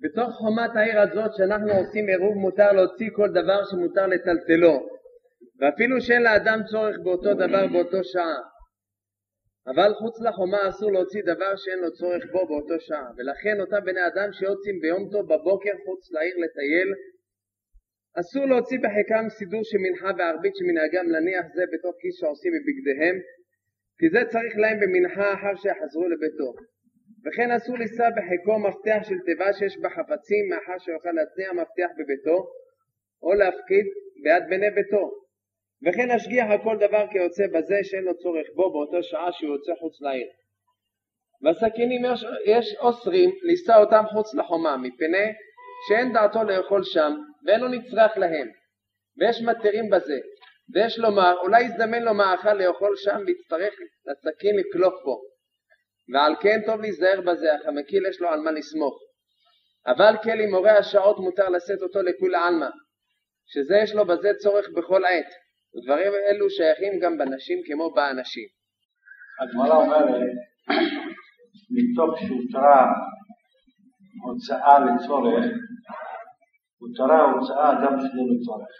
בתוך חומת העיר הזאת שאנחנו עושים עירוב מותר להוציא כל דבר שמותר לטלטלו, ואפילו שאין לאדם צורך באותו דבר באותו שעה. אבל חוץ לחומה אסור להוציא דבר שאין לו צורך בו באותו שעה, ולכן אותם בני אדם שיוצאים ביום טוב בבוקר חוץ לעיר לטייל, אסור להוציא בחיקם סידור שמנחה וערבית שמנהגם להניח זה בתוך כיס שעושים מבגדיהם, כי זה צריך להם במנחה אחר שיחזרו לביתו. וכן אסור לישא בחיקו מפתח של תיבה שיש בה חפצים מאחר שיוכל להצניע מפתח בביתו, או להפקיד ביד בני ביתו. וכן השגיח על כל דבר כיוצא בזה שאין לו צורך בו באותו שעה שהוא יוצא חוץ לעיר. והסכינים יש אוסרים לישא אותם חוץ לחומה, מפני שאין דעתו לאכול שם ואין לו נצרך להם, ויש מתירים בזה, ויש לומר אולי יזדמן לו מאכל לאכול שם ויצטרך לסכין לקלוף בו, ועל כן טוב להיזהר בזה, אך המקיל יש לו על מה לסמוך. אבל כלי מורה השעות מותר לשאת אותו לכול עלמא, שזה יש לו בזה צורך בכל עת, ודברים אלו שייכים גם בנשים כמו באנשים. הגמרא אומרת, מתוך שהותרה הוצאה לצורך, הותרה הוצאה גם שלא לצורך.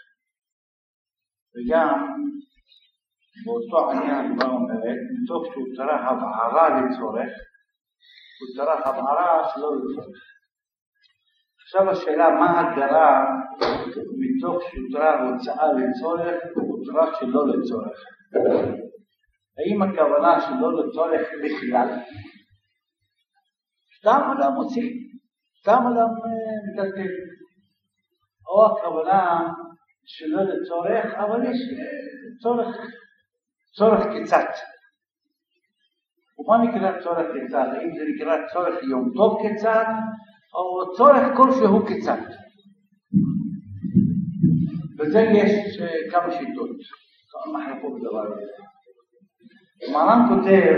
וגם באותו עניין הגמרא אומרת, מתוך שהותרה הבערה לצורך, הותרה הבערה שלא לצורך. עכשיו השאלה, מה הגדרה מתוך שהותרה הוצאה לצורך, הותרה שלא לצורך? האם הכוונה שלא לצורך בכלל? סתם אדם מוציא, סתם אדם מטלטל. או הכוונה שלא לצורך, אבל יש צורך קצת. ומה נקרא צורך קצת? האם זה נקרא צורך יום טוב קצת, או צורך כלשהו קצת? וזה יש כמה שיטות, כמה מחלקות בדבר הזה. מרן כותב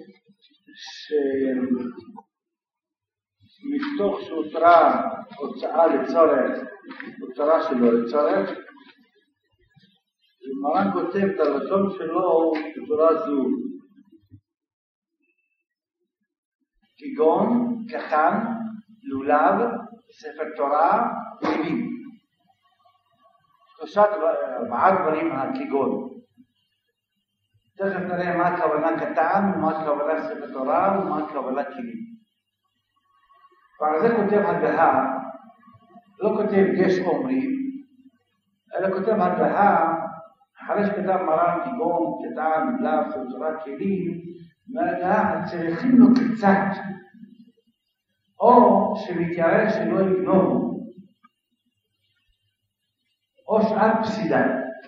שמתוך שהותרה הוצאה לצורך, הוצאה שלו לצורך, מרן כותב את הלשון שלו בצורה זו, כגון, קטן, לולב, ספר תורה, ליבים. ארבעה דברים הכגון. תכף נראה מה הכוונה קטן, ומה הכוונה ספר תורה, ומה הכוונה כלים. ועל זה כותב הגהה, לא כותב יש אומרים, אלא כותב הגהה, אחרי שכתב מרן כגון, קטן, לולב, ספר תורה, כלים, מהגהה צריכים לו קצת, או שמתיירא שלא יגנוב, או שאר פסידה.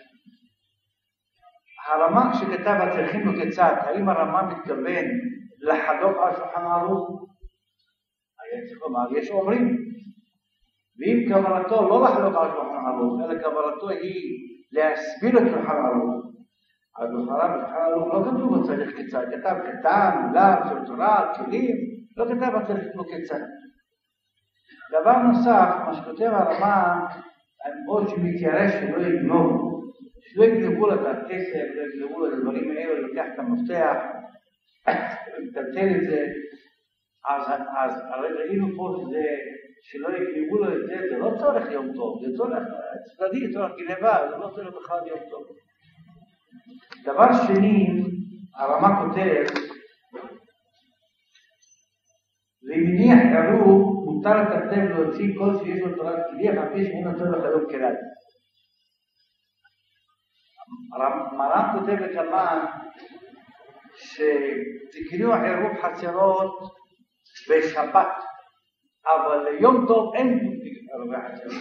הרמ"א שכתב הצריכים לו קצת, האם הרמ"א מתכוון לחדוק על שולחן ערוך? היה צריך לומר, יש אומרים. ואם כוונתו לא לחדוק על שולחן ערוך, אלא כוונתו היא להסביר את שולחן ערוך, אז בחרה בשולחן ערוך לא כתוב הצריך קצת, כתב קטן, לולב, ספר תורה, כלים, לא כתב הצריכים לו קצת. דבר נוסף, מה שכותב הרמ"א, או שמתיירא שלא יגנוב, שלא יגנבו לו את הכסף, לא יגנבו לו את הדברים האלה, לוקח את המפתח, ומטלטל את זה, אז ראינו פה שזה, שלא יגנבו לו את זה, זה לא צורך יום טוב, זה צורך צדדי, צורך גנבה, זה לא צורך בכלל יום טוב. דבר שני, הרמ"א כותב, למניח עירוב, מותר לכתב להוציא כל שיש לו תורת כלי, אף פי שאין לו צורך היום כלל. מרן כותב לכמה שתקנו עירוב חצרות בשבת, אבל ליום טוב אין עירוב חצרות.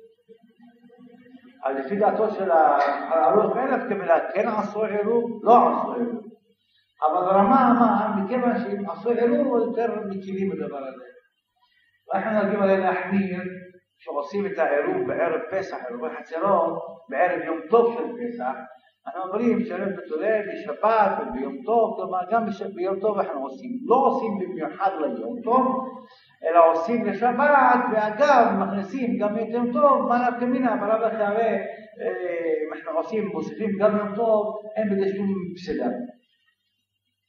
אז לפי דעתו של הערוך אלף כמילת, כן עשו עירוב, לא עשו עירוב. אבל הרמ"א אמר, מכיוון שהם עשו עירוב, יותר מכירים בדבר הזה. ואנחנו נגיד עליהם להחמיר שעושים את העירוב בערב פסח, עירובי חצרות, בערב יום טוב של פסח. אנחנו אומרים שערב בתולל, בשבת וביום טוב, כלומר גם ביום טוב אנחנו עושים. לא עושים במיוחד ליום טוב, אלא עושים לשבת, ואגב מכניסים גם את יום טוב, מה נפקא ברב אחרי, אנחנו עושים, מוסיפים גם יום טוב, אין בזה שום פסידה.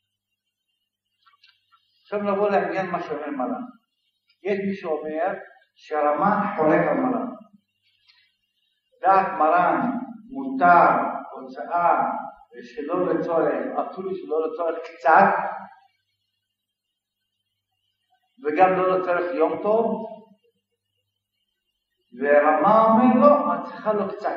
עכשיו נבוא לעניין מה שאומר מרן. יש מי שאומר שהרמ"א חולק על מרן. דעת מרן מותר הוצאה שלא לצורך, אפילו שלא לצורך קצת, וגם לא לצורך יום טוב, ורמ"א אומר לא, את צריכה לו קצת.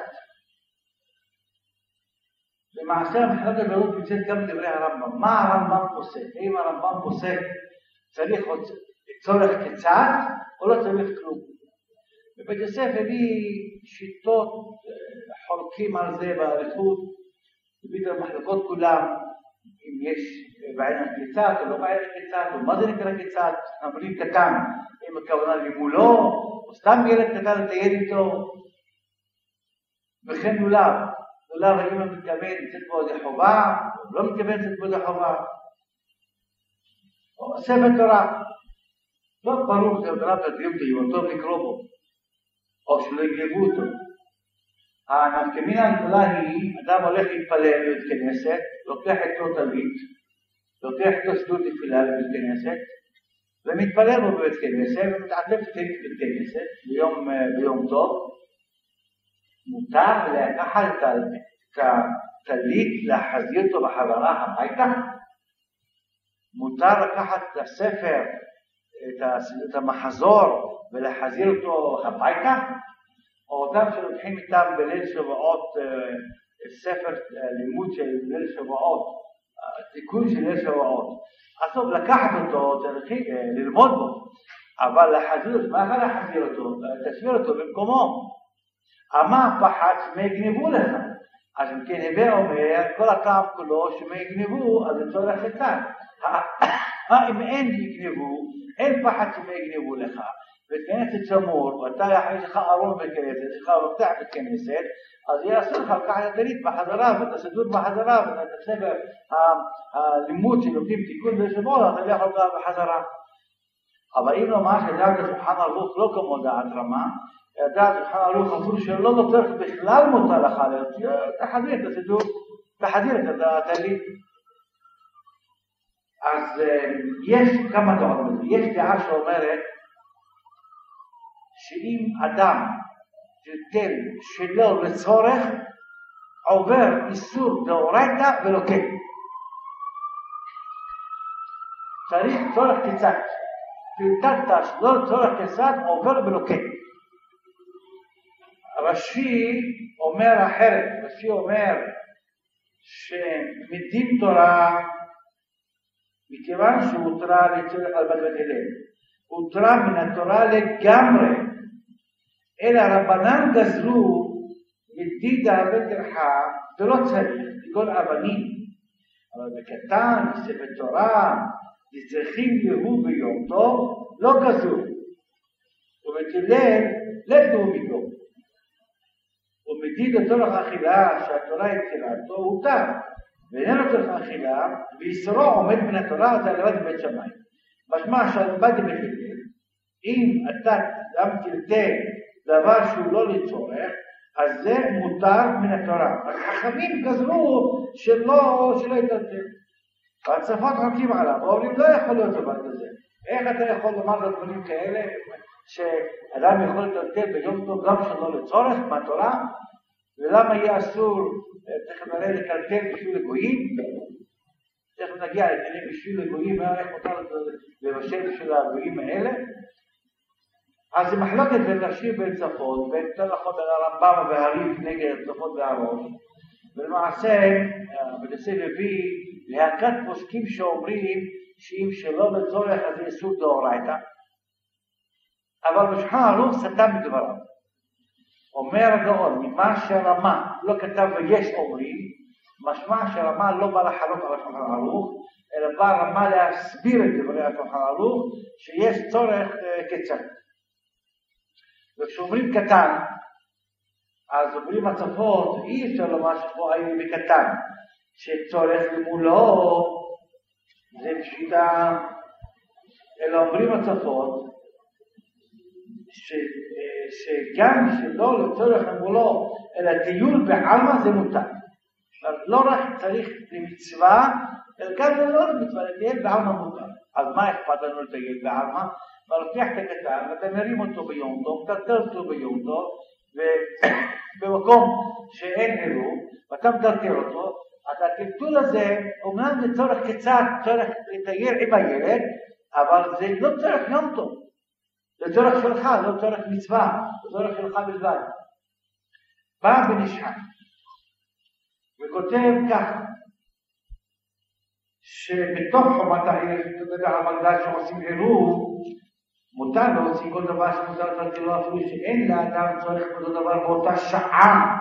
למעשה המחלקת ברור נמצאת גם דברי הרמב"ם. מה הרמב"ם פוסק? האם הרמב"ם פוסק צריך צורך קצת או לא צריך כלום? בבית יוסף הביא שיטות חולקים על זה באריכות, הביא את המחלקות כולם, אם יש בעניין קצת או לא בעניין קצת, או מה זה נקרא קצת, אומרים קטן, אם הכוונה למולו, או סתם ילד קטן לטייל איתו, וכן לולב. לולב האם הוא מתכוון לצאת בו איזה חובה, או לא מתכוון לצאת בו איזה חובה. או ספר תורה. לא ברור ספר תורה תדעים אותו לקרוא בו, או שלא יגנבו אותו. הנפקמינה הגדולה היא, אדם הולך להתפלל בבית כנסת, לוקח איתו תלמיד, לוקח איתו סידור תפילה בבית כנסת, ומתפלל בו בבית כנסת, ומתעטף בבית כנסת ביום טוב. מותר לקחת את התליט, להחזיר אותו בחזרה הביתה? מותר לקחת את הספר, את המחזור, ולהחזיר אותו הביתה? או אותם שלוקחים איתם בליל שבועות, ספר לימוד של ליל שבועות, תיקון של ליל שבועות. אז לקחת אותו, צריך ללמוד בו, אבל להחזיר אותו, מה יכול להחזיר אותו? תשאיר אותו במקומו. מה פחד שמא יגנבו לך? אז אם כן הווה אומר, כל הטעם כולו שמא יגנבו, אז זה צורך קצת. אם אין יגנבו, אין פחד שמא יגנבו לך. בכנסת שמור, ואתה יש לך ארון בכנסת, יש לך מפתח בכנסת, אז יעשו לך לקחת את הדלית בחזרה, ואת הסידור בחזרה, ואת הספר הלימוד שלומדים תיקון בשבוע, אתה יכול גם בחזרה. אבל אם לומר שדעת שולחן ערוך לא כמו דעת רמ"א, דעת שולחן ערוך אפילו שלא צריך בכלל מותר לך, תחזיר את הסידור, תחזיר את הדלית. אז יש כמה דעות בזה. יש דעה שאומרת שאם אדם תיתן שלא לצורך, עובר איסור דאורייתא ולוקח. צריך צורך קצת. תיתנת שלא לצורך קצת, עובר ולוקח. רש"י אומר אחרת. רש"י אומר שמדין תורה, מכיוון שהותרה לצורך על בית הלל, הותרה מן התורה לגמרי, אלא רבנן גזרו מדידה וטרחה, ולא צריך לגול אבנים, אבל בקטן, בספר תורה, צריכים יהיו ביום טוב, לא גזרו, ובית הלל לדו מגו, ומדיד לצורך אכילה שהתורה יצירתו הותר, ואיננו צורך אכילה, ויסרו עומד מן התורה, זה לבד בבית שמיים. משמע שלבד בבית הלל, אם אתה גם תרצה דבר שהוא לא לצורך, אז זה מותר מן התורה. החכמים גזרו שלא יתרצה. והצפות חוקים עליו, ואומרים לא יכול להיות דבר כזה. איך אתה יכול לומר לדברים כאלה, שאדם יכול לתרצה ביום טוב גם שלא לצורך מהתורה, ולמה יהיה אסור, תכף נראה לקלקל בשביל לגויים, תכף נגיע לעניינים בשביל לגויים, איך מותר לבשל בשביל הגויים האלה. אז זה מחלוקת בין רש"י בין צפות, בין תלכות על הרמב"ם והרי"ף נגד צפות והראש, ולמעשה בנושא מביא להקת פוסקים שאומרים שאם שלא לצורך אז זה איסור דאורייתא, אבל בשולחן ערוך סתם מדבריו. אומר הגאון, ממה שהרמ"א לא כתב ויש אומרים, משמע שהרמ"א לא בא לחלוק על השולחן ערוך, אלא בא הרמ"א להסביר את דברי השולחן ערוך שיש צורך קצת. וכשאומרים קטן, אז אומרים הצפות, אי אפשר לומר שפה היינו בקטן, שצורך למולו, זה פשיטה, אלא אומרים הצפות, שגם שלא לצורך למולו, אלא טיול בעלמא זה מותר. לא רק צריך למצווה, אלא גם לא למצווה, לטייל בעלמא מותר. אז מה אכפת לנו לטייל בעלמא? מרתיח את הקטן, ואתה מרים אותו ביום טוב, מטלטל אותו ביום טוב, ובמקום שאין עירוב, ואתה מטלטל אותו, אז הטלטול הזה, אומנם לצורך קצת, צורך לטייל עם הילד, אבל זה לא צורך יום טוב. זה צורך שלך, לא צורך מצווה, זה צורך שלך בלבד. בא בן איש חי, וכותב ככה, שבתוך חומת העיר, תדבר על מקדש שעושים עירוב, מותר להוציא כל דבר שמותר לטלטלו אפילו שאין לאדם צורך באותו דבר באותה שעה.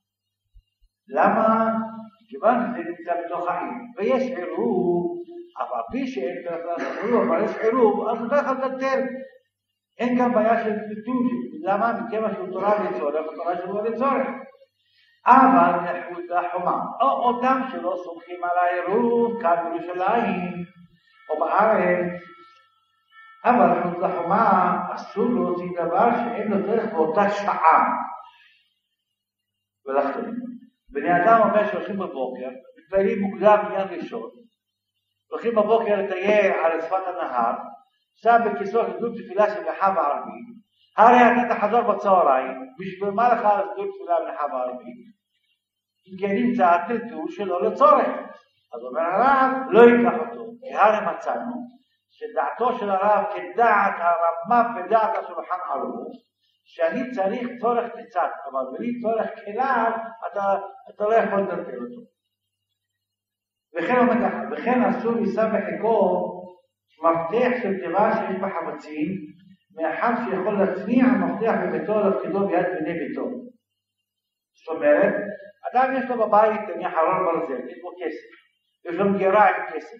למה? כיוון שזה נמצא בתוך העיר, ויש עירוב, אבל פי שאין עירוב, אבל יש עירוב, אז אתה יכול לטלטל. אין גם בעיה של טלטול, למה? מכיוון שהוא תורה לצורך, ותורה שלו לצורך. אבל מחוץ לחומה, או אותם שלא סומכים על העירוב, כאן בירושלים, או בארץ, אבל מחוץ לחומה אסור להוציא דבר שאין לו צורך באותה שעה. ולכן, בני אדם אומר שהולכים בבוקר, מתפעלים מוקדם מיד ראשון, הולכים בבוקר לטייל על שפת הנהר, שם בכיסו חדלות תפילה של מנחה וערבית, הרי אתה תחזור בצהריים, בשביל מה לך חדלות תפילה מנחה וערבית? אם כן נמצא הטלטול שלא לצורך. אז אומר הרב, לא ייקח אותו, כי הרי מצאנו שדעתו של הרב כדעת הרמ"א ודעת השולחן ערוך, שאני צריך צורך קצת, אבל בלי צורך כלל, אתה לא יכול לטלטל אותו. וכן אומר ככה, וכן אסור יישא בחיקו מפתח של תיבה שיש בה חמצים, מאחר שיכול להצניע המפתח בביתו להפקידו ביד בני ביתו. זאת אומרת, אדם יש לו בבית, אני חרון ברזל, יש לו כסף, יש לו מגירה עם כסף.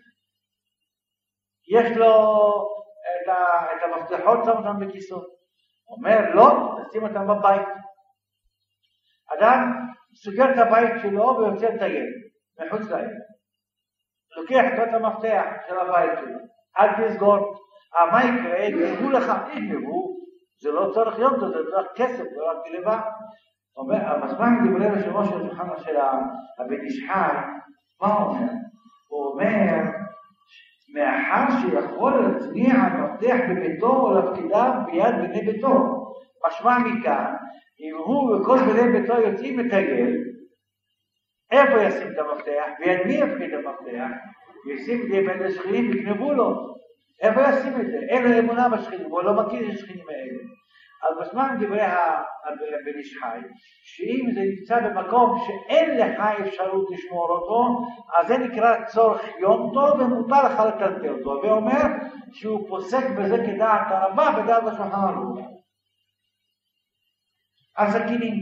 יש לו את המפתחות, שם אותם בכיסו. אומר, לא, נשים אותם בבית. אדם סוגר את הבית שלו ויוצא לטייל, מחוץ לעיר. לוקח את המפתח של הבית שלו, אל תסגור. מה יקרה? יגנבו לך, יגנבו, זה לא צורך יום טוב, זה צורך כסף, זה רק גנבה. המסמך דברי ראש השולחן של הבן איש חי, מה הוא אומר? הוא אומר, מאחר שיכול להצניע המפתח בביתו או להפקידיו ביד בני ביתו. משמע מכאן, אם הוא וכל בני ביתו יוצאים לטייל, איפה ישים את המפתח? ביד מי יפקיד המפתח? ישים את זה ביד השכנים יקנבו לו. איפה ישים את זה? אין לו אמונה בשכנים, הוא לא מכיר את השכנים האלה. אז משמע דברי הבן איש חי, שאם זה נמצא במקום שאין לך אפשרות לשמור אותו, אז זה נקרא צורך יום טוב ומותר לך לטלטל אותו. ואומר שהוא פוסק בזה כדעת הרמ"א ודעת השולחן ערוך. הסכינים.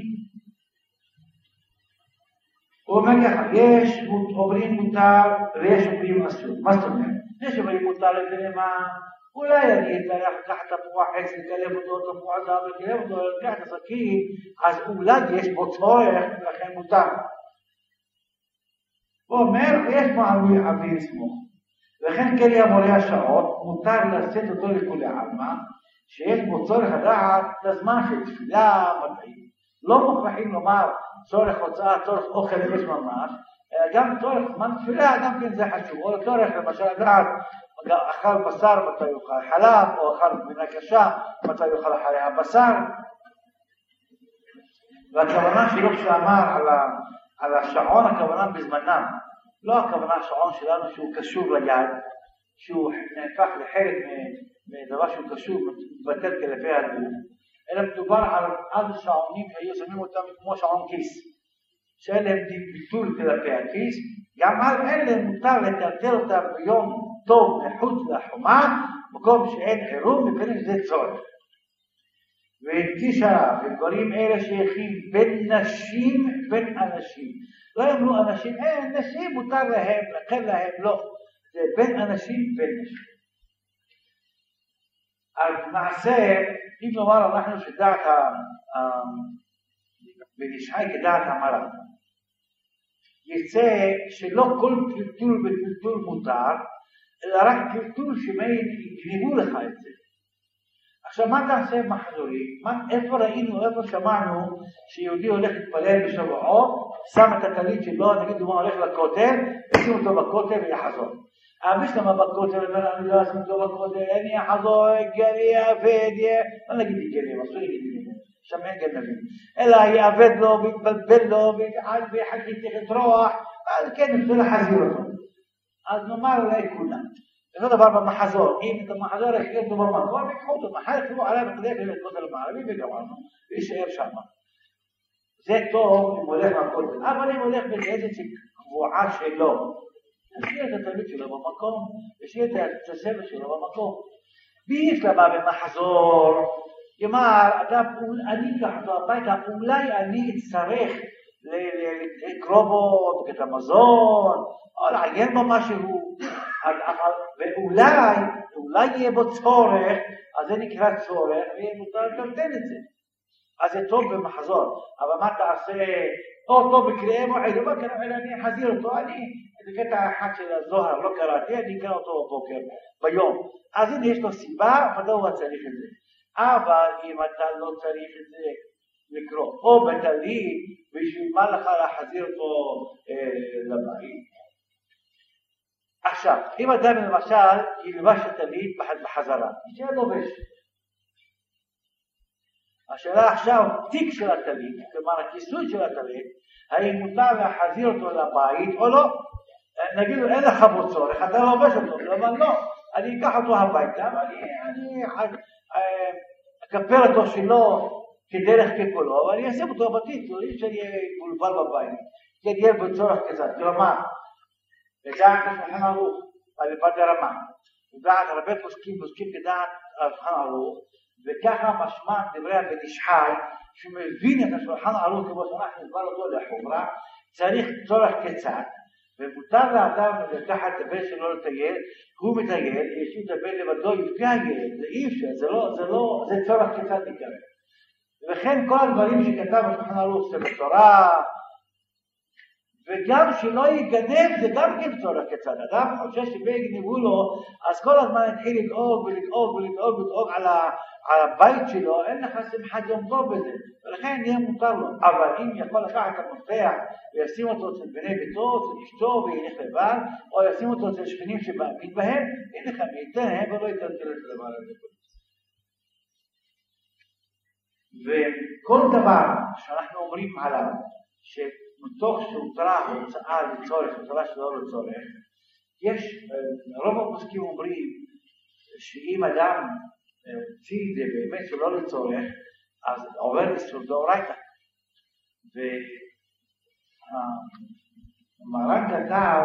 הוא אומר ככה, יש אומרים מותר ויש אומרים אסור. מה זאת אומרת? יש אומרים מותר לגנבה, אולי אני אתאר לקחת תפוח עץ, לקלב אותו, תפוח זהב, לקלב אותו, לקחת את הסכין, אז אולי יש בו צורך, ולכן מותר. הוא אומר, יש פה אבי לסמוך. וכן כלי המורה השעות, מותר לשאת אותו לכולי עלמא, שיש בו צורך הדעת לזמן של תפילה, מדעים. לא מוכרחים לומר צורך הוצאה, צורך אוכל לבש ממש, אלא גם צורך זמן תפילה, גם כן זה חשוב. או צורך למשל הדעת, אכל בשר מתי יאכל חלב, או אכל גבינה קשה מתי יאכל אחרי הבשר. והכוונה שלו כשאמר על השעון, הכוונה בזמנם, לא הכוונה השעון שלנו שהוא קשור ליד, שהוא נהפך לחלק מדבר שהוא קשור, מתבטל כלפי הגוף, אלא מדובר על שעונים שהיו שמים אותם כמו שעון כיס, שאין להם ביטול כלפי הכיס, גם על אלה מותר לטלטל אותם ביום טוב מחוץ לחומה, מקום שאין עירוב מפני שזה צורך. והדגיש הרב, דברים אלה שייכים בין נשים בין אנשים. לא אמרו אנשים, נשים מותר להם, לכן להם לא. זה בין אנשים בין נשים. אז נעשה, אם לומר אנחנו שדעת בן איש חי כדעת המר"ן, יצא שלא כל טלטול בטלטול מותר, אלא רק טלטול שיגנבו לך את זה. עכשיו מה תעשה מחזורי? איפה ראינו, איפה שמענו שיהודי הולך להתפלל בשבועות, שם את הטלית שלו, נגיד הוא הולך לכותל, ישים אותו בכותל ויחזור. אביש למה בכותל, אני לא אשים אותו בכותל, אני אחזור, גרי, עבד, לא נגיד גרי, אסור להגיד גרי, שם אין גנבים, אלא יעבד לו, ויתבלבל לו, ויחכי תחת רוח, אז כן, נפתור לחזיר אותו. אז נאמר אולי כולם. זה דבר במחזור, אם את המחזור יחליטו במקום, יקחו אותו, מחר יקחו עליו כדי לכותל המערבי וגמרנו, וישאר שם. זה טוב אם הולך לכותל, אבל אם הולך באיזושהי קבועה שלו, תשאיר את התלמיד שלו במקום, תשאיר את הסבל שלו במקום. ויש לה בא במחזור, כלומר, אני אקח אותו הביתה, אולי אני אצטרך לקרוא בו את המזון, או לעיין בו משהו, ואולי יהיה בו צורך, אז זה נקרא צורך, ויהיה מותר לתן את זה. אז זה טוב במחזור, אבל מה תעשה? או טוב בקריאה מועד, לא קרא, אלא אני אחזיר אותו, זה קטע אחד של הזוהר, לא קראתי, אני אקרא אותו בבוקר, ביום. אז הנה יש לו סיבה, מדוע צריך את זה. אבל אם אתה לא צריך את זה לקרוא, או בטלית, בשביל מה לך להחזיר אותו לבית. עכשיו, אם אדם למשל ילבש את הטלית בחזרה, יישאר לובש. השאלה עכשיו, תיק של הטלית, כלומר הכיסוי של הטלית, האם מותר להחזיר אותו לבית או לא? נגיד לו, אין לך בו צורך, אתה לא לובש אותו, אבל לא, אני אקח אותו הביתה, אני אקפר אותו שלו כדרך כפולו, אבל אני אשים אותו בתיק, לא אי שאני מבולבל בבית, כי יהיה בצורך כזאת, כלומר, לדעת השולחן ערוך, על לבד הרמה, לדעת הרבה פוסקים כדעת השולחן ערוך, וככה משמע דברי הבן איש חי, שמבין את השולחן ערוך כמו שאנחנו נסבר אותו לחומרה, צריך צורך כצד, ומותר לאדם לקחת את הבן שלו לטייל, הוא מטייל, יש את הבן לבדו יפי הילד, זה אי אפשר, זה צורך כצד נקרא. וכן כל הדברים שכתב השולחן ערוך זה בתורה, וגם שלא ייגנב זה גם כן צורך כצד. אדם חושב שבגנבו לו, אז כל הזמן התחיל לדאוג על הבית שלו, אין לך שמחת יום טוב בזה, ולכן יהיה מותר לו. אבל אם יכול לקחת את המפתח וישים אותו אצל בני ביתו, אצל אשתו וילך לבד, או ישים אותו אצל שכנים שבאמין בהם, אין לך מייתן ולא ייתן את הדבר הזה. וכל דבר שאנחנו אומרים עליו, שמתוך שהותרה הוצאה לצורך, הוצאה שלא לצורך, יש, רוב הפוסקים אומרים שאם אדם הוציא את זה באמת שלא לצורך, אז עובר איסור דאורייתא. ומרן כתב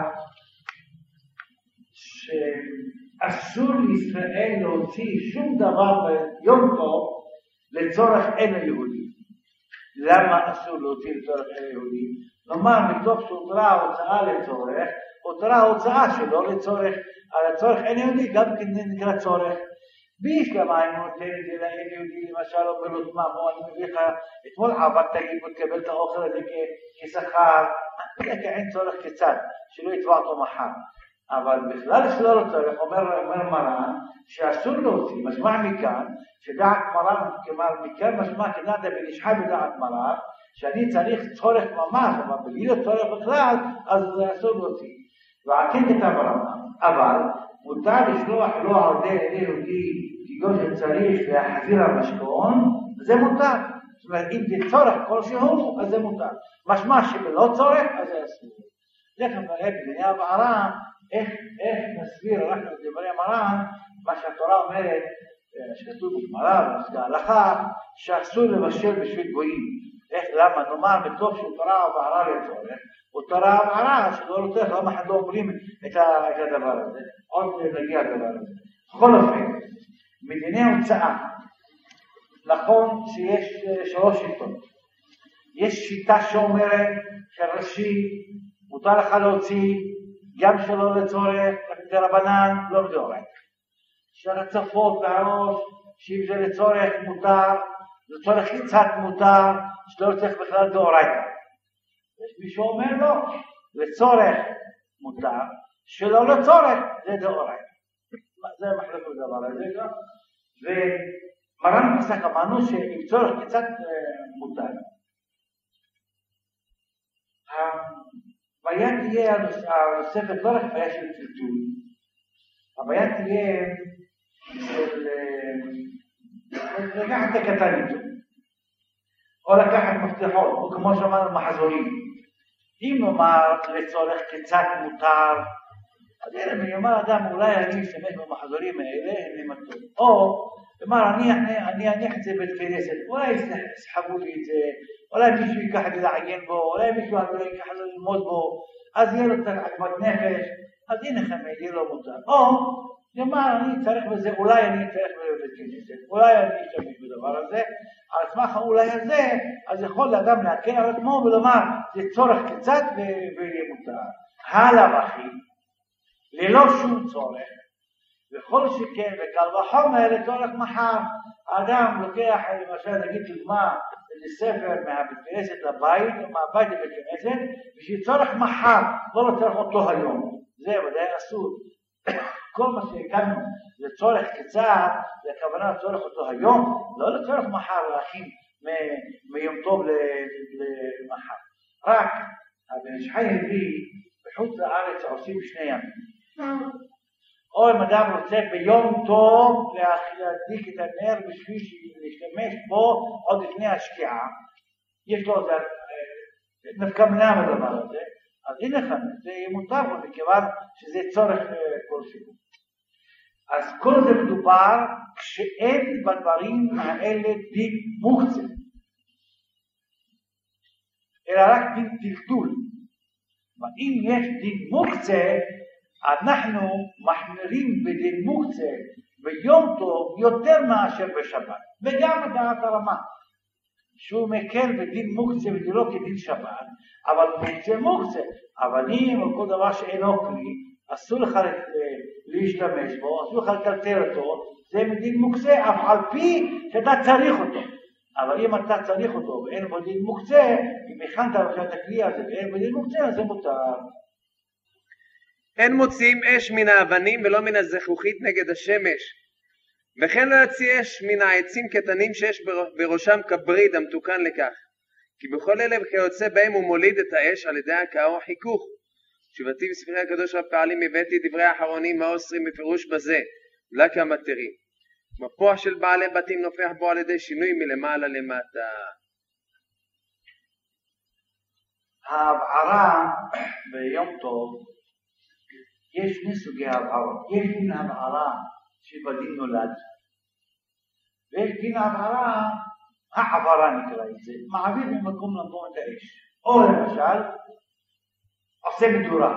שאסור לישראל להוציא שום דבר ביום טוב לצורך אין היהודי. למה אסור להוציא לצורך אין היהודי? נאמר, מתוך שהותרה ההוצאה לצורך, הותרה ההוצאה שלא לצורך, על הצורך אין יהודי גם כן נקרא צורך. ביש למה אני נותן את זה לאין יהודי, למשל אומר לו, תשמע, אני מביא לך, אתמול עבדת לי ותקבל את האוכל הזה כשכר, אין צורך כצד, שלא יתבע אותו מחר. אבל בכלל שלא לצורך, אומר מרן, שאסור להוציא, משמע מכאן, שדעת מרן, כלומר, מכאן משמע כדעת בן איש חי בדעת מרן, שאני צריך צורך ממש, אבל בלי לצורך בכלל, אז אסור להוציא. ועל כן כתב הרמב"ם, אבל מותר לשלוח לו על ידי יהודי כגון שצריך להחזיר המשכון, זה מותר. זאת אומרת, אם זה צורך כלשהו, אז זה מותר. משמע שבלא צורך, אז זה אסור. זה כנראה בדיני הבערה, איך נסביר אנחנו את דברי המרן, מה שהתורה אומרת, שכתוב בגמרא, בהלכה, שאסור לבשל בשביל גויים. למה? נאמר, מתוך שהותרה הבערה לצורך, הותרה הבערה שלא רוצה, למה אחד לא אומרים את הדבר הזה. עוד נגיע לדבר הזה. בכל אופן, מדיני הוצאה, נכון שיש שלוש שיטות. יש שיטה שאומרת שראשי, מותר לך להוציא, גם שלא לצורך, דרבנן, לא מדאורייתא. שהרצפות והראש, שאם זה לצורך מותר, לצורך קצת מותר, שלא צריך בכלל דאורייתא. יש מי שאומר לו, לצורך מותר, שלא לצורך זה דאורייתא. זה מחלק לדבר הזה גם. ומרן פסק אמרנו שאם צורך קצת מותר. הבעיה תהיה הנוספת לא רק בעיה של טלטול, הבעיה תהיה של לקחת את הקטן איתו, או לקחת מפתחות, או כמו שאמרנו מחזורים. אם נאמר לצורך קצת מותר, אז הנה, יאמר אדם, אולי אני אשתמש במחזורים האלה, הם למתון. או, יאמר, אני אניח את זה בתפילסת, אולי יסחבו לי את זה, אולי מישהו ייקח את זה לעיין בו, אולי מישהו ייקח את זה ללמוד בו, אז יהיה לו קצת עקמת נפש, אז הנה חמד, יהיה לו מותר. או, יאמר, אני צריך בזה, אולי אני צריך בתפילסת, אולי אני אשתמש בדבר הזה, על סמך האולי הזה, אז יכול לאדם להקל על עצמו ולומר, זה צורך קצת ויהיה מותר. הלאה אחי, ללא שום צורך, וכל שכן וקל וחומר לצורך מחר. האדם לוקח, למשל, נגיד דוגמה, ספר מהבית כנסת לבית, או מהבית לבית כנסת, בשביל צורך מחר, לא לצורך אותו היום. זה ודאי אסור. כל מה שהגענו לצורך קצר, זה הכוונה לצורך אותו היום, לא לצורך מחר להכין מיום טוב למחר. רק הבן איש חי הביא בחוץ לארץ עושים שני ימים. או אם אדם רוצה ביום טוב להדליק את הנר בשביל להשתמש בו עוד לפני השקיעה, יש לו נפקא מינה בדבר הזה, אז הנה לכם, זה מותר לו מכיוון שזה צורך כלשהו. אז כל זה מדובר כשאין בדברים האלה דין מוקצה, אלא רק דין טלטול. ואם יש דין מוקצה, אנחנו מחמירים בדין מוקצה ביום טוב יותר מאשר בשבת, וגם בדעת הרמה שהוא מקל בדין מוקצה ולא כדין שבת, אבל מוקצה מוקצה. אבל אם או כל דבר שאינו כלי, אסור לך להשתמש בו, אסור לך לטלטל אותו, זה מדין מוקצה, אף על פי שאתה צריך אותו. אבל אם אתה צריך אותו ואין בו דין מוקצה, אם הכנת את הכלי הזה ואין בו דין מוקצה, אז זה מותר. אין מוציאים אש מן האבנים ולא מן הזכוכית נגד השמש, וכן לא יוציא אש מן העצים קטנים שיש בראשם כבריד המתוקן לכך, כי בכל אלה כיוצא בהם הוא מוליד את האש על ידי הקאה או חיכוך. תשובתי בספרי הקדוש רב פעלים הבאתי דברי האחרונים מה אוסרים בפירוש בזה, אולי כמתרים. מפוח של בעלי בתים נופח בו על ידי שינוי מלמעלה למטה. ההבערה ביום טוב, יש שני סוגי הבערות. יש דין הבערה שבדין נולד, ויש דין הבערה, העברה נקרא את זה, מעביר ממקום למקום את האש. או למשל, עושה מדורה.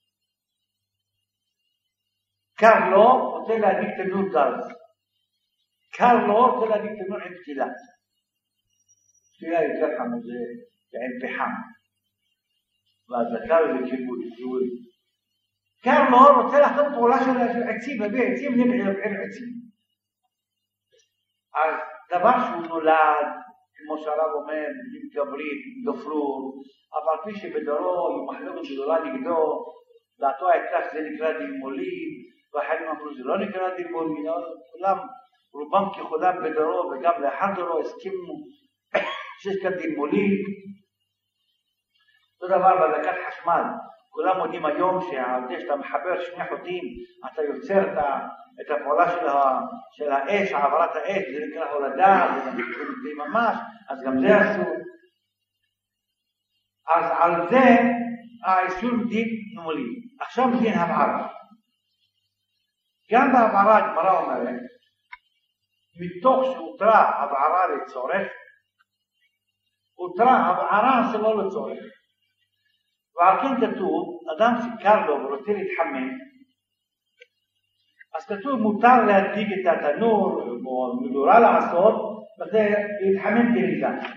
קר לו, רוצה להדליק תנור גז. קר לו, רוצה להדליק תנור עם פתילה. פתילה יותר חם, זה עם פחם. והזקה זה כיבוד. קר לו, רוצה לחתום פעולה של עצים, להביא עצים, לבעיר עצים. אז דבר שהוא נולד, כמו שהרב אומר, עם כברית, עם גפרור, אבל כפי שבדורו, עם מחלוקת גדולה נגדו, דעתו הייתה שזה נקרא דין מוליד, ואחרים אמרו זה לא נקרא דין מוליד, כולם, רובם ככולם בדורו וגם לאחר דורו הסכימו שיש כאן דין מוליד. אותו דבר בדלקת חשמל, כולם יודעים היום שהעובדה שאתה מחבר שני חוטים, אתה יוצר את הפעולה של האש, העברת האש, זה נקרא הולדה, זה ממש, אז גם זה אסור. אז על זה האיסור דין מוליד. עכשיו דין הבערה. גם בהבערה הגמרא אומרת, מתוך שהותרה הבערה לצורך, הותרה הבערה שלא לצורך. ועל כן כתוב, אדם שקר לו ורוצה להתחמם, אז כתוב מותר להדליק את התנור או מדורה לעשות, וזה להתחמם כניסה.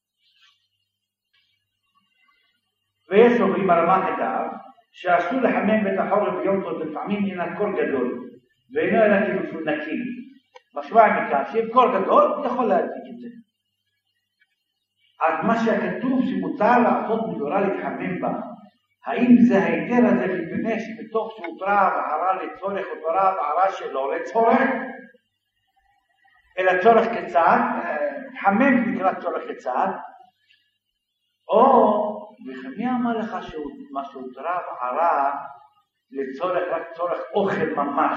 ויש אומרים הרמ"א כתב, שאסור לחמם בית החורף ביום טוב לפעמים מן הקור גדול, ואינו אלא כאילו נקי. משמע מכך שאם קור גדול, הוא יכול להדליק את זה. אז מה שכתוב שמותר לעשות מדורה להתחמם בה, האם זה ההיתר הזה מפני שבתוך שהותרה הבערה לצורך הותרה הבערה שלא לצורך, אלא צורך קצת, חמם נקרא צורך קצת, או וכמי אמר לך שמה שהותרה הבערה לצורך רק צורך אוכל ממש.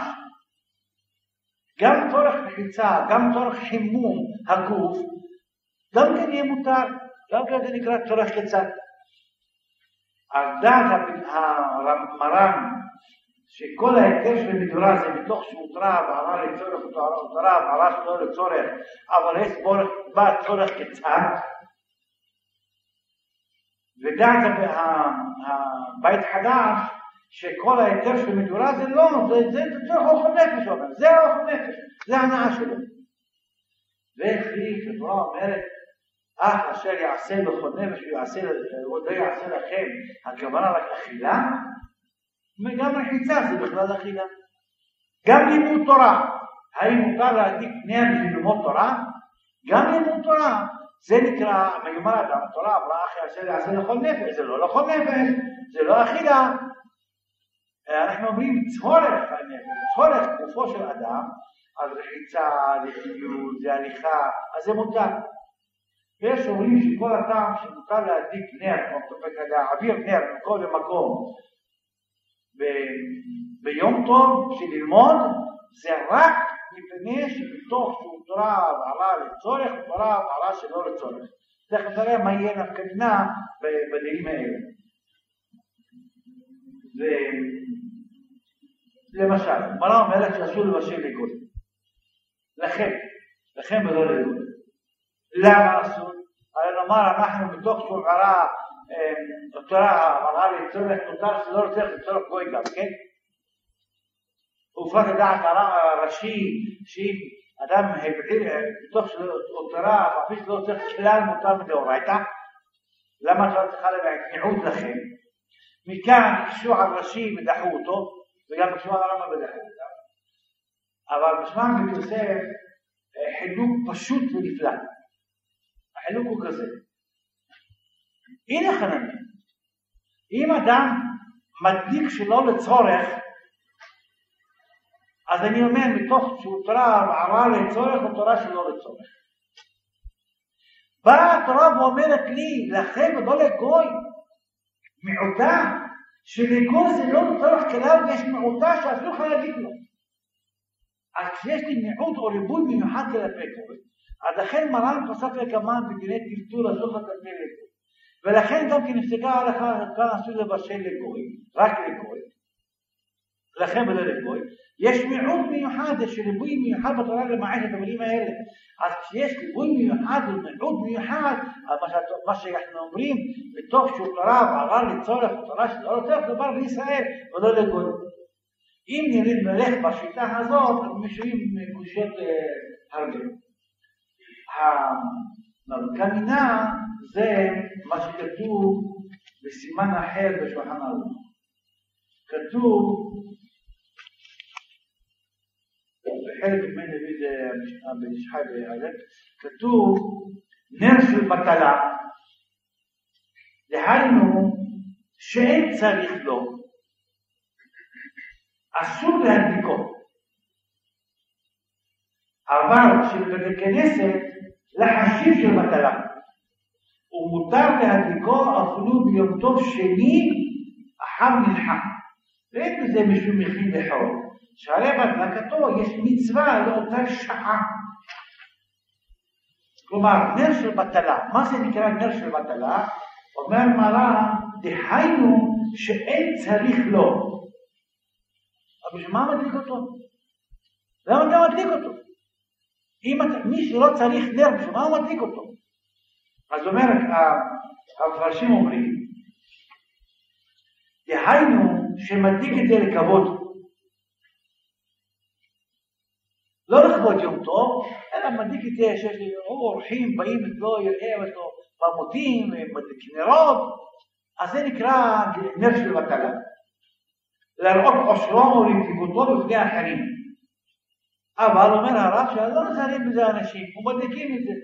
גם צורך מחיצה, גם צורך חימום הגוף, גם כן יהיה מותר, גם כן זה נקרא צורך לצד. על דעת המרן, שכל ההיתר של מדורה זה מתוך שהותרה ועלה לצורך, הותרה ועלה שלא לצורך, אבל יש בא צורך כצד, ודעת הבית חדש, שכל ההיתר של מדורה זה לא, זה צורך אוכל נפש, זה אוכל נפש, זה הנאה שלו. והחליט, התורה אומרת, אך אשר יעשה בכל נפש ולא יעשה לכם, הכוונה רק אכילה, וגם רחיצה זה בכלל אכילה. גם לימוד תורה, האם מותר להדליק נר בשביל ללמוד תורה? גם לימוד תורה, זה נקרא, מיומר אדם, התורה אמרה אחרי אשר יעשה לכל נפש, זה לא לכל נפש, זה לא אכילה. אנחנו אומרים צורך הנפש, צורך גופו של אדם, אז רחיצה, לטיול, זה הליכה, אז זה מותר. ויש אומרים שכל הטעם שמותר להדליק נר, להעביר נר מכל למקום ביום טוב של ללמוד, זה רק מפני שבתוך שהוא תורה ועלה לצורך, תורה ועלה שלא לצורך. תכף נראה מה יהיה נפקא בדינים האלה. למשל, מרן אומרת שאסור לבשל לגוי. לכם ולא לגוי. למה אסור? הרי נאמר אנחנו מתוך שהוערה תורה ועלה לצורך מותר שלא לצורך לצורך גוי גם, כן? ופרט לדעת הראשי שאם אדם בתוך תורה ואפילו שלא צריך כלל מותר מדאורייתא, למה התורה צריכה מיעוט לכם? מכאן הקשו על ראשי ודחו אותו, וגם הקשו על הרמב"ם ודחו אותם. אבל בשמם בתוסף חילוק פשוט ונפלא. החילוק הוא כזה. הנה חנני, אם אדם מדליק שלא לצורך, אז אני אומר מתוך שהוא תורה וערה לצורך או תורה שלא לצורך. באה התורה ואומרת לי, לכם ולא לגוי, מעוטה, שלגוי זה לא לצורך כלל ויש מעוטה שאפילו יכולה להגיד לו. אז כשיש לי מיעוט או ריבוי מיוחד כלפי גוי, אז לכן מרן פסק לקמן בדיני טלטול אסור לתלמיד לגוי. ולכן גם כי נפסקה ההלכה כאן אסור לבשל לגוי, רק לגוי. לכן ולא לגוי. יש מיעוט מיוחד, יש ריבוי מיוחד בתורה למעט את המילים האלה. אז כשיש ריבוי מיוחד ומיעוט מיוחד, מה שאנחנו אומרים, בתוך שהוא תורה וערה לצורך ותורה שלא לצורך, דבר בישראל ולא לגוי. אם נלך בשיטה הזאת, אז משאירים קושיות הרבה. המרכמינה זה מה שכתוב בסימן אחר בשולחן ערוך. כתוב, בחלק ממנו הביא זה המשנה בנשחי באלף, כתוב נר של בטלה, דהיינו שאין צריך לו, אסור להדליקו. אבל שבבית כנסת לחשיב של בטלה, ומותר להדליקו אפילו ביום טוב שני אחר מלחה. ואין בזה משום מכין לחול. שהרי בהדלקתו יש מצווה לאותה שעה. כלומר, נר של בטלה. מה זה נקרא נר של בטלה? אומר מרן, דהיינו שאין צריך לו. אבל בשביל מה מדליק אותו? למה אתה מדליק אותו? מי שלא צריך נר, בשביל מה הוא מדליק אותו? אז אומרת, המפרשים אומרים, דהיינו שמדליק את זה לכבוד. לא לכבוד יום טוב, אלא מדליק את זה שיש לי אורחים, באים אצלו, יראה אותו במותים, מדליקים נרות, אז זה נקרא נר של בטלה. להראות עושרו ולנדיבותו בפני אחרים. אבל אומר הרב שלא נזהרים בזה אנשים, ומדליקים את זה.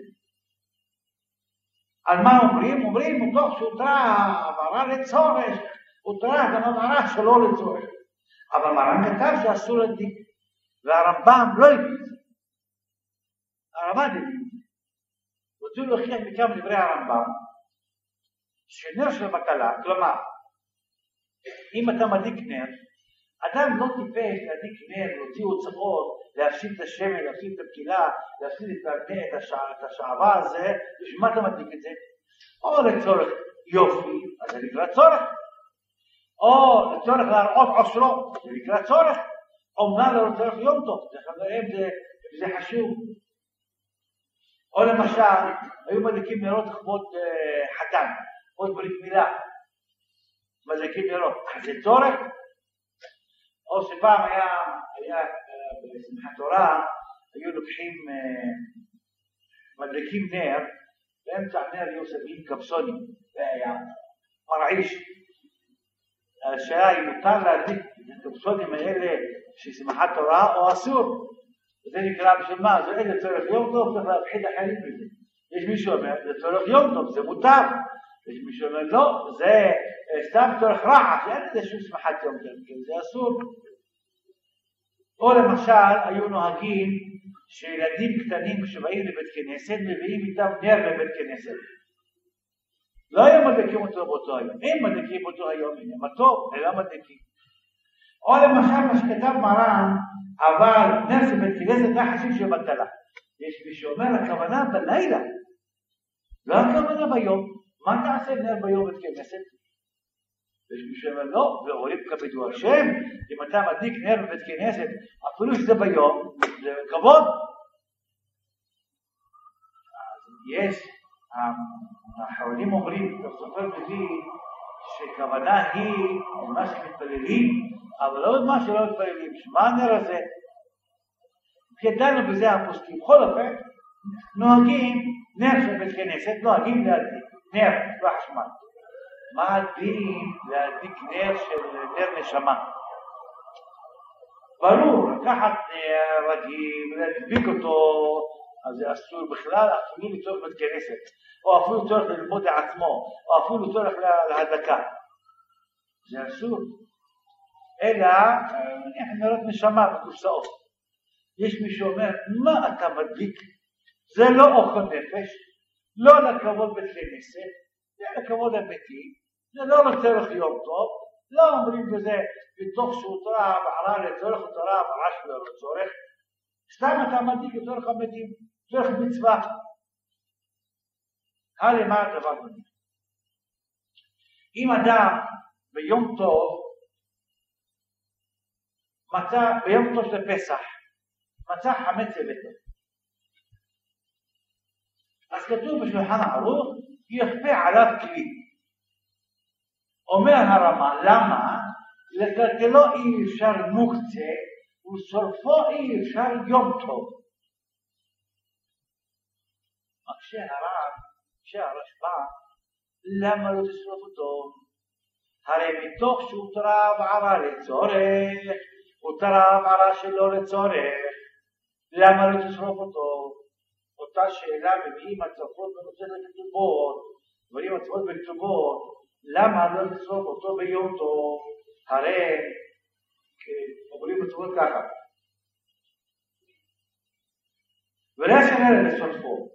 על מה אומרים? אומרים מתוך שהותרה עברה לצורך, הותרה גם עברה שלא לצורך. אבל מרן כתב שאסור להדליק, והרמב"ם לא הביא את זה. הרמב"ם הביא את זה. רוצים להוכיח מכמה דברי הרמב"ם, שנר של בטלה, כלומר, אם אתה מדליק נר, אדם לא טיפש להדליק נר, להוציא הוצאות, להפסיד את השמן, להפסיד את הפתילה, להפסיד את השעבה הזה, בשביל מה אתה מדליק את זה? או לצורך יופי, אז זה נקרא צורך. או לצורך להראות עושרו, זה נקרא צורך. אומנם לא לצורך יום טוב, זה חשוב. או למשל, היו מדליקים נרות לכבוד חתן, לכבוד ברית מילה. מדליקים נרות, אז זה צורך. או שפעם היה בשמחת תורה, היו לוקחים, מדליקים נר, באמצע הנר היו שמים קפסונים, והיה מרעיש. השאלה היא מותר להדליק את הקפסונים האלה של שמחת תורה או אסור. וזה נקרא בשביל מה? זה איזה צורך יום טוב, צריך להפחיד אחרים בזה. יש מישהו אומר, זה צורך יום טוב, זה מותר. יש מישהו אומר, לא, זה סתם צורך רעש, אין לזה שום שמחת יום טוב, זה אסור. או למשל, היו נוהגים שילדים קטנים כשבאים לבית כנסת, מביאים איתם נר לבית כנסת. לא היו מדליקים אותו באותו היום, אם מדליקים אותו היום, הנה מה טוב, זה לא מדליקים. או למשל, מה שכתב מרן, אבל נר של בית כנסת זה חשוב שבטלה. יש מי שאומר, הכוונה בלילה, לא הכוונה ביום. מה תעשה נר ביום בית כנסת? יש מי שאומר, לא, ואורים כבדו השם, אם אתה מדליק נר בבית כנסת, אפילו שזה ביום, זה כבוד. אז יש, האחרונים אומרים, הסופר מביא, שכוונה היא מה שמתפללים, אבל לא מה שלא מתפללים. מה הנר הזה? כדאנו בזה הפוסקים. בכל אופן, נוהגים נר של בית כנסת, נוהגים להדליק נר בחשמל. מה הדין להדליק נר של נר נשמה? ברור, לקחת נר רגיל ולהדביק אותו, אז זה אסור בכלל, אפילו לצורך בית כנסת, או אפילו לצורך ללמוד לעצמו, או אפילו לצורך להדלקה. זה אסור. אלא, נרות נשמה בקופסאות. יש מי שאומר, מה אתה מדליק? זה לא אוכל נפש, לא לכבוד בית כנסת, זה לכבוד הביתי, זה לא לצורך יום טוב, לא אומרים בזה בתוך שהוא תורה בעלה לצורך ותורה בעלה שלו לצורך, סתם אתה מדליק לצורך המתים, צורך מצווה. הרי מה הדבר הזה? אם אדם ביום טוב, ביום טוב של פסח, מצא חמץ לביתו. אז כתוב בשולחן ערוך, יכפה עליו כלי. אומר הרמה, למה? לקלקלו אי אפשר מוקצה, ושורפו אי אפשר יום טוב. כשהרשב"א, למה לא תשרוף אותו? הרי מתוך שהוא תורה וערה לצורך, הוא תורה וערה שלא לצורך, למה לא תשרוף אותו? אותה שאלה מביאים הצפות בנושא לכתובות, דברים הצפות בכתובות, למה לא לשרוף אותו ביום טוב? הרי אומרים בצפות ככה, ולא שאלה לשרפו,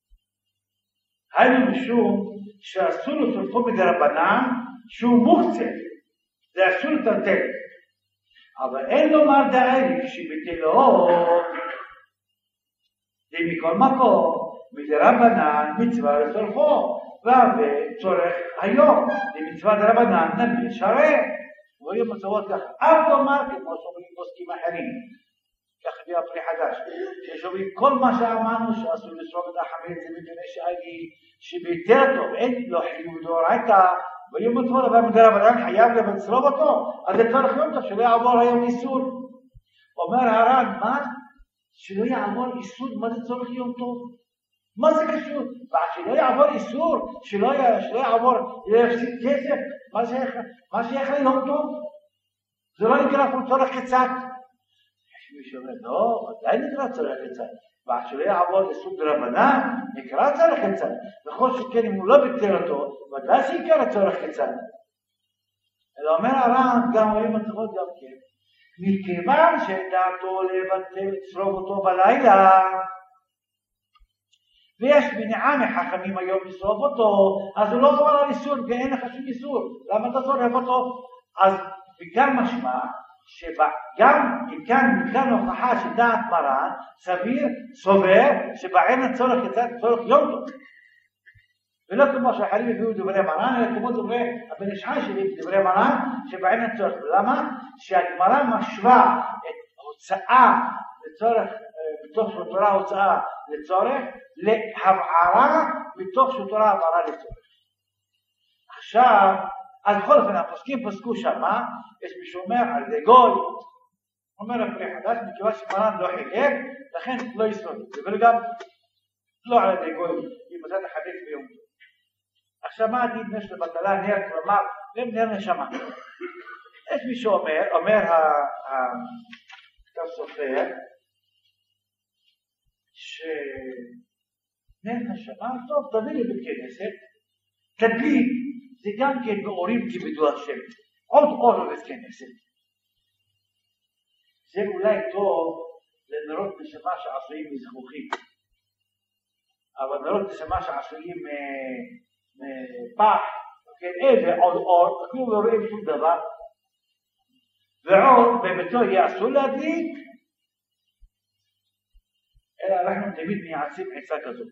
היינו משום שאסור לשרפו מדרבנן שהוא מוקצה, זה אסור לטלטל, אבל אין לומר דאי כשבטלו זה מכל מקום, מדרבנן מצווה לשרפו, ובצורך היום, זה מצווה דרבנן נביא שרת. רואים מצוות ככה, אף לומר כמו שאומרים פוסקים אחרים, ככה ביה פרי חדש, שאומרים כל מה שאמרנו שאסור לשרוף את החמץ, זה מפני שביתר טוב, אין לו חיוב דאורייתא, רואים מצוות אבל מדרבנן חייב לשרוף אותו, אז זה צורך יום טוב שלא יעבור היום איסור. אומר הר"ן, מה? שלא יעבור איסור, מה זה צורך יום טוב? מה זה קשור? ועד שלא יעבור איסור, שלא יעבור להפסיד כסף, מה שייך ליום טוב? זה לא נקרא פה צורך קצת. יש מי שאומר, לא, עדיין נקרא צורך קצת. ועד שלא יעבור איסור דרבנן, נקרא צורך קצת. וכל שכן אם הוא לא ביטל אותו, ודאי שיקרא צורך קצת. אלא אומר הר"ן, גם רואים מצוות גם כן. מכיוון שדעתו לבטל לשרוף אותו בלילה, ויש מניעה מחכמים היום לשרוף אותו, אז הוא לא עובר על איסור, ואין לך שום איסור. למה אתה שורף אותו? אז וגם משמע שגם מכאן הוכחה שדעת מרן סובר שבעין הצורך כצד צורך יום טוב. ולא כמו שאחרים הביאו דברי מרן, אלא כמו דברי הבן איש חי שלי, דברי מרן, שבעין הצורך. למה? שהגמרא משווה את הוצאה לצורך, בתוך שתורה הוצאה לצורך, להבערה בתוך שתורה הבערה לצורך. עכשיו, אז בכל אופן, הפוסקים פסקו שמה, יש מי שאומר על ידי גוי, אומר הפרי חדש, מכיוון שמרן לא חילק, לכן לא יסוד את זה, וגם לא על ידי גוי, אם אתה תחלק ביום טוב. עכשיו מה הדין נש לבטלה נר, כלומר, נר נשמה. יש מי שאומר, אומר הסופר, שנר נשמה, טוב, תביא לי בית כנסת, תדליק, זה גם כן מאורים כיבדו השם, עוד אור בבית כנסת. זה אולי טוב לנרות נשמה שעשויים מזכוכית, אבל נרות נשמה שעשויים מפח, איזה עוד אור, כלום לא רואים שום דבר, ועוד בביתו יעשו להדליק, אלא אנחנו תמיד מייעצים עצה כזאת.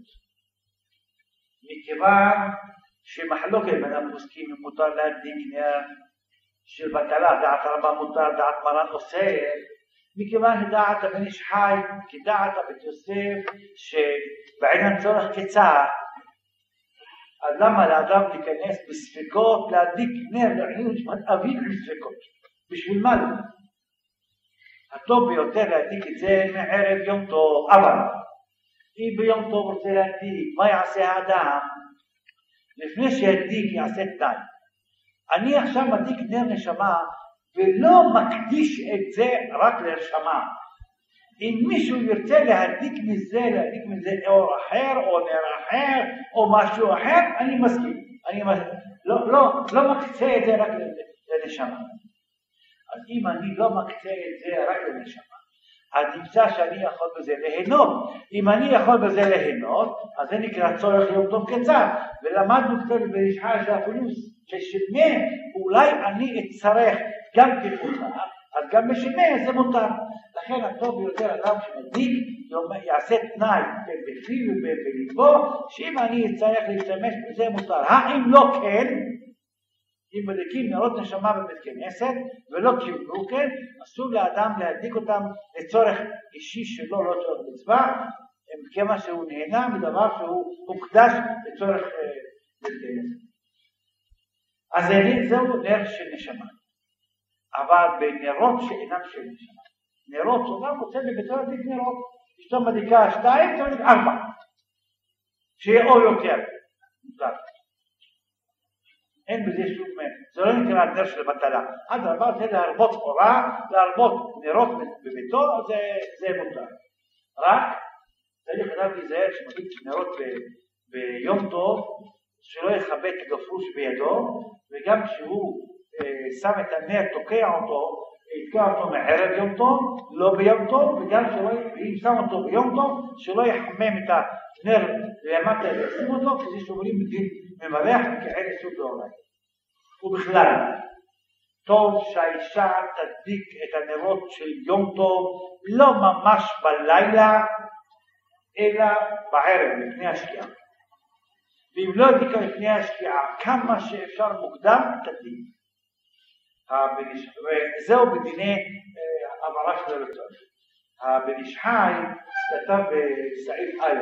מכיוון שמחלוקת בין הפוסקים אם מותר להדליק נר של בטלה, דעת רבה מותר, דעת מרן אוסר, מכיוון שדעת הבן איש חי, כדעת הבית יוסף, שבעניין צורך קצר, אז למה לאדם להיכנס בספקות, להדליק נר, לעניין נשמת אביב עם ספקות? בשביל מה לא? הטוב ביותר להדליק את זה מערב יום טוב, אבל אם ביום טוב רוצה להדליק, מה יעשה האדם? לפני שידליק יעשה תנאי. אני עכשיו מדליק נר נשמה ולא מקדיש את זה רק לנשמה. אם מישהו ירצה להדליק מזה אור אחר או נר אחר או משהו אחר, אני מסכים. לא מקצה את זה רק לנשמה. אז אם אני לא מקצה את זה רק לנשמה, אז נמצא שאני יכול בזה ליהנות. אם אני יכול בזה ליהנות, אז זה נקרא צורך יום טוב קצר. ולמדנו קצת ברישחה של הפולוס, ששמה אולי אני אצטרך גם כמותר, אז גם בשמה זה מותר. לכן הטוב ביותר אדם שמדליק יעשה תנאי בפיו ובליבו, שאם אני אצטרך להשתמש בזה מותר. האם לא כן? אם מדליקים נרות נשמה בבית כנסת ולא קיבלו כן, אסור לאדם להדליק אותם לצורך אישי שלו, לא צורך מצווה, כמה שהוא נהנה מדבר שהוא מוקדש לצורך בית כנסת. אז זהו נר של נשמה. אבל בנרות שאינם של נשמה, נרות שאדם רוצה בביתו להדליק נרות, אשתו מדליקה 2, צריך 4, שיהיה אור יותר מותר. אין בזה שום, זה לא נקרא נר של בטלה. עד רבה זה להרבות אורה, להרבות נרות בביתו, זה מותר. רק צריך אדם להיזהר שמדליק נרות ביום טוב, שלא יכבה את הגפרוש בידו, וגם כשהוא שם את הנר, תוקע אותו מערב יום טוב, לא ביום טוב, וגם אם שם אותו ביום טוב, שלא יחמם את הנר למטה וישים אותו, כזה שאומרים בדין ממלח וכעין סוד לעולם. ובכלל, טוב שהאישה תדליק את הנרות של יום טוב, לא ממש בלילה, אלא בערב, לפני השקיעה. ואם לא הדליקה לפני השקיעה, כמה שאפשר מוקדם, תדליק. וזהו בדיני העברה של הרצון. הבן איש חי כתב בסעיף א'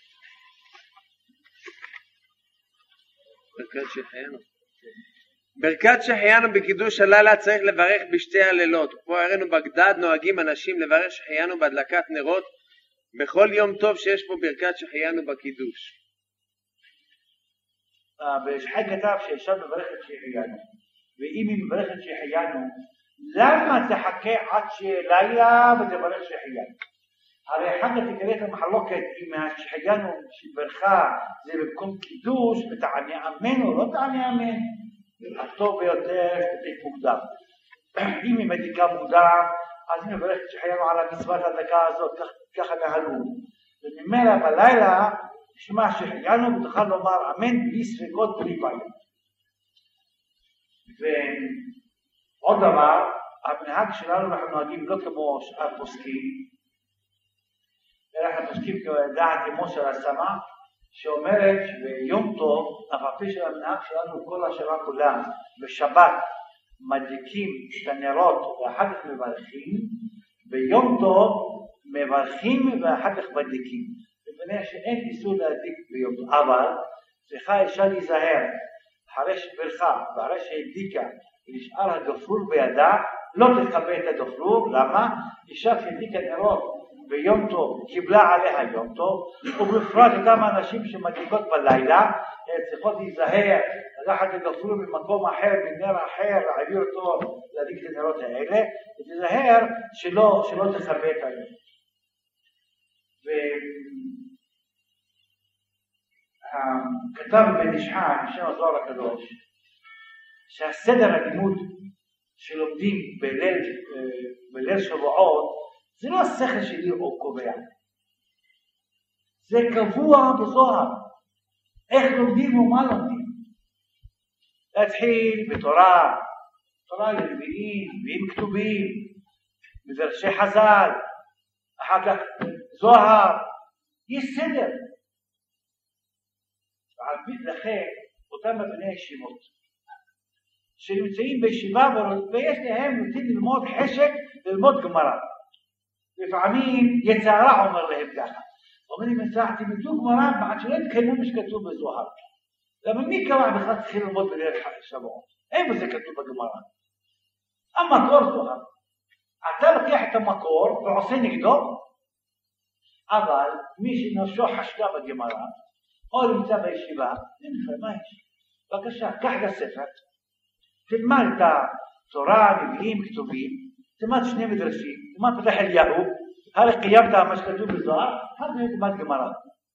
ברכת שהחיינו בקידוש הלילה צריך לברך בשתי הלילות. פה הראינו בגדד נוהגים אנשים לברך שהחיינו בהדלקת נרות בכל יום טוב שיש פה ברכת שהחיינו בקידוש. בן איש חי כתב שאפשר לברך את שהחיינו, ואם היא מברכת שהחיינו, למה תחכה עד שלילה ותברך שהחיינו? הרי אחד תגלה את המחלוקת אם שהחיינו שברכה זה במקום קידוש ותענה אמן או לא תענה אמן. הטוב ביותר תדליק מוקדם. אם היא מדליקה מוקדם, אז היא מברכת שהחיינו על המצוות הדקה הזאת, ככה נהלו. וממילא בלילה נשמע שהחיינו ותוכל לומר אמן בלי ספקות בלי בעיה. ועוד דבר, המנהג שלנו אנחנו נוהגים לא כמו שאר פוסקים, אלא אנחנו פוסקים כדעת אמו של השמה, שאומרת שביום טוב, אף על פי של המנהג שלנו כל השנה כולה, בשבת מדליקים את הנרות ואחר כך מברכים, ביום טוב מברכים ואחר כך מדליקים. ובנה שאין איסור להדליק ביום טוב, אבל צריכה אישה להיזהר, אחרי שברכה ואחרי שהדליקה ונשאר הגפרור בידה, לא תכבה את הגפרור. למה? אישה שהדליקה נרות ביום טוב קיבלה עליה יום טוב, ובפרט אותם האנשים שמדליקות בלילה צריכות להיזהר, לקחת את הגפרור ממקום אחר, בנר אחר, להעביר אותו להדליק את הנרות האלה, ותיזהר שלא תכבה את היום. וכתב בן איש חי, בשם הזוהר הקדוש, שהסדר הלימוד שלומדים בליל שבועות זה לא השכל שלי או קובע, זה קבוע בזוהר. איך לומדים ומה לומדים? להתחיל בתורה, תורה לנביאים, נביאים כתובים, מדרשי חז"ל, אחר כך זוהר, יש סדר. ועל פי לכן אותם בני ישיבות שנמצאים בישיבה ויש להם רוצים ללמוד חשק, ללמוד גמרא. לפעמים יצרה אומר להם ככה, אומרים מצאתי בדיוק גמרא בעד שלא יתקיימו מה שכתוב בזוהר. למה מי קבע בכלל צריכים ללמוד בליל שבועות? אין בזה כתוב בגמרא. המקור זוהר. אתה לוקח את המקור ועושה נגדו, אבל מי שנפשו חשקה בגמרא או נמצא בישיבה, מה יש? בבקשה, קח את הספר, תלמד את התורה, נביאים, כתובים, תלמד שני מדרשים, תלמד פתח אליהו, הרי קיימת מה שכתוב בזוהר, תלמד גמרא.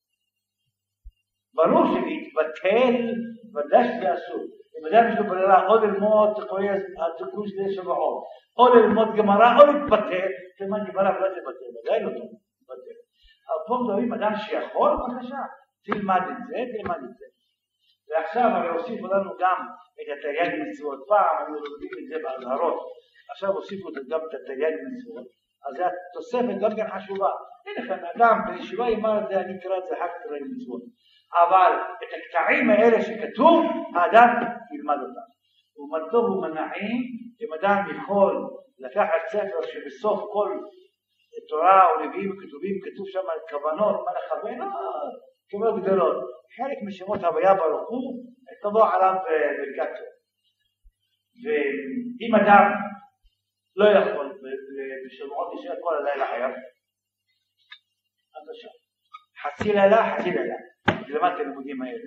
ברור שלהתבטל, ודאי שזה אסור. אם אדם יש לו ברירה או ללמוד התיקון של שבועות, או ללמוד גמרא, או להתבטל, תלמד גמרא ולא תתבטל, ודאי לא תתבטל. אבל פה מדברים אדם שיכול, בבקשה, תלמד את זה, תלמד את זה. ועכשיו הרי הוסיפו לנו גם את התרי"ג מצוות. פעם אנחנו לומדים את זה בהזהרות, עכשיו הוסיפו גם את התרי"ג מצוות, אז התוספת גם כן חשובה. אין לכם אדם בישיבה יאמר את זה, אני אקרא את זה רק תרי"ג מצוות, אבל את הקטעים האלה שכתוב האדם ילמד אותם. ומה טוב ומנעים, אם אדם יכול לקחת ספר שבסוף כל תורה או נביאים וכתובים כתוב שם כוונות, מה לכוון, כוונות גדולות, חלק משמות הוויה ברוך הוא תבוא עליו ברכת. ואם אדם לא יכול בשבועות להישאר כל הלילה חייב, בבקשה, חצי לילה למדתי הלימודים האלה.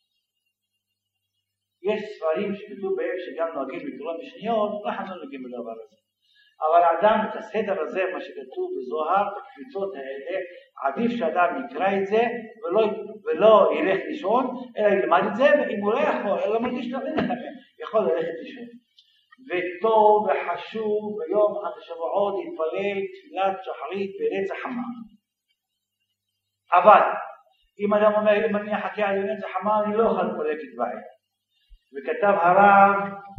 יש ספרים שכתוב בהם שגם נוהגים לקרוא בשניות, אנחנו לא נוהגים בדבר הזה. אבל האדם את הסדר הזה, מה שכתוב בזוהר, בקפיצות האלה, עדיף שאדם יקרא את זה ולא ילך לישון, אלא ילמד את זה, ואם הוא לא יכול, אלא מרגיש תבין לכם, יכול ללכת לישון. וטוב וחשוב ביום חג השבועות להתפלל תפילת שחרית בנץ החמה. אבל אם אדם אומר, אם אני אחכה על נץ החמה, אני לא יכול להתפלל כדבעי. וכתב הרב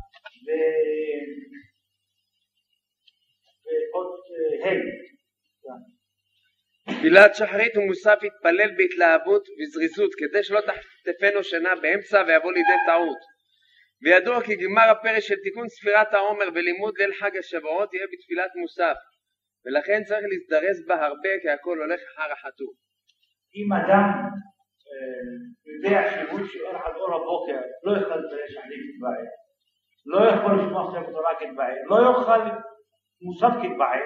ועוד תפילת שחרית ומוסף יתפלל בהתלהבות וזריזות, כדי שלא תחטפנו שינה באמצע ויבוא לידי טעות. וידוע כי גמר הפרש של תיקון ספירת העומר ולימוד ליל חג השבועות יהיה בתפילת מוסף, ולכן צריך להזדרז בה הרבה, כי הכל הולך אחר החטוא. אם אדם יודע שירות שאור עד אור הבוקר, לא יכול להתפלל שחרית כדבעי, לא יכול לשמוע ספר תורה כדבעי, לא יוכל מוסף כדבעי,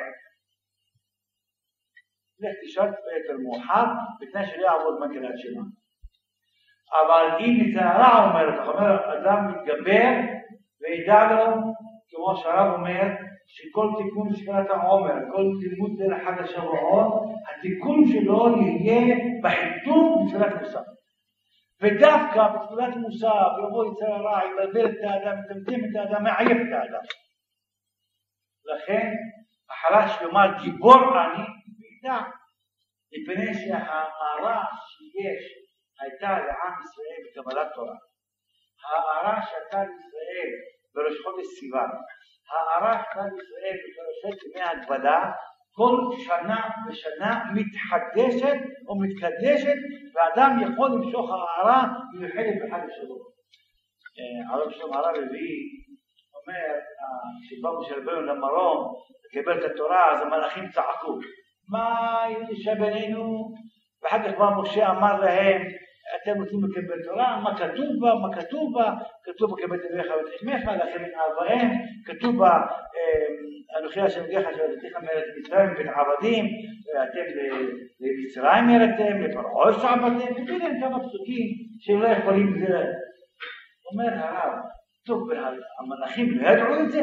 לך תשאל יותר מאוחר, בתנאי שלא יעבוד מגילת שמה. אבל אם נזהרה אומרת, אומר אדם מתגבר וידע לו, כמו שהרב אומר, שכל תיקון ספירת העומר, כל לימוד ליל חג השבועות, התיקון שלו יהיה בחיתום בתפילת מוסף. ודווקא בתפילת מוסף יבוא יצר הרע, יבלבל את האדם, יטמטם את האדם, מעייף את האדם. לכן, אחרי שיאמר גיבור אני, וידע, מפני שההערה שיש הייתה לעם ישראל בקבלת תורה. ההערה שהייתה לישראל בראש חודש סיוון, הארת כלל ישראל בפרשת ימי ההקפדה כל שנה ושנה מתחדשת או מתקדשת, ואדם יכול למשוך הארה מיוחדת בחג השבועות. הרב שלום הרב רביעי אומר, כשבאו משה רבנו למרום לקבל את התורה, אז המלאכים צעקו, מה יש בינינו? ואחר כך בא משה אמר להם, אתם רוצים לקבל תורה? מה כתוב בה? מה כתוב בה? כתוב בה כבד אביך ואת אמך, לכם את ארבעיהם, כתוב בה אנוכי השם אלוהיך אשר הוצאתיך מארץ מצרים מבית עבדים, ואתם למצרים ירדתם, לפרעה שעבדתם, ותראו כמה פסוקים שהם לא יכולים לזה. אומר הרב, טוב, המלאכים לא ידעו את זה?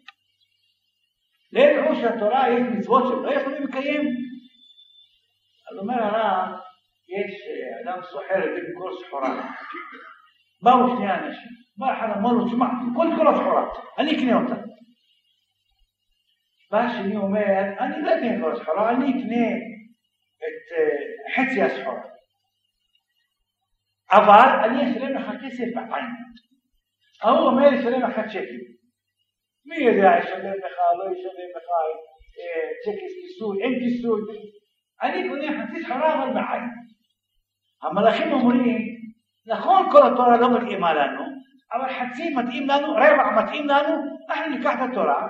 לא ידעו שהתורה יש מצוות שהם לא יכולים לקיים? אז אומר הרב, יש אדם סוחר למכור סחורה. באו שני אנשים. בא אחד אמר לו, תשמע, כל הסחורה, אני אקנה אותה. בא השני אומר, אני לא אקנה כל הסחורה, אני אקנה את חצי הסחורה. אבל אני אשלם לך כסף בעין. הוא אומר, ישלם לך שקל. מי יודע, ישלם לך, לא ישלם לך, צ'קס כיסוי, אין כיסוי. אני קונה חצי סחורה אבל בעין. המלאכים אומרים, נכון כל התורה לא מתאימה לנו, אבל חצי מתאים לנו, רבע מתאים לנו, אנחנו ניקח את התורה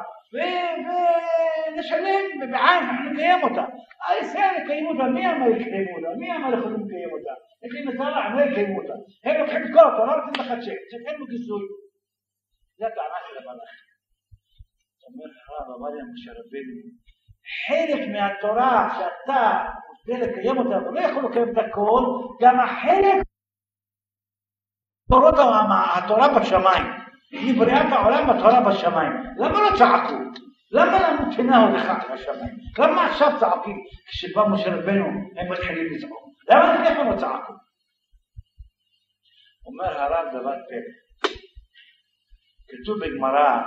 ונשלם בעין, אנחנו נקיים אותה. הישראל יקיימו אותה, מי אמר יקיימו אותה? מי אמר יכולים לקיים אותה? יקיים את התורה, לא יקיימו אותה. הם לוקחים את כל התורה, רוצים לך צ'ק, אין לו כיסוי. זה הטענה של המלאכים. אומר הרב, אמר להם משה רבנו, חלק מהתורה שאתה כדי לקיים אותה, ולא יכול לקיים את הכל, גם החלק תורות התורה בשמיים, מבריאת העולם התורה בשמיים. למה לא צעקו? למה לנו תנאו לך בשמיים? למה עכשיו צעקים? כשבא משה רבנו הם מתחילים לצעוק. למה לכם לא צעקו? אומר הרב דבר פלא. כתוב בגמרא,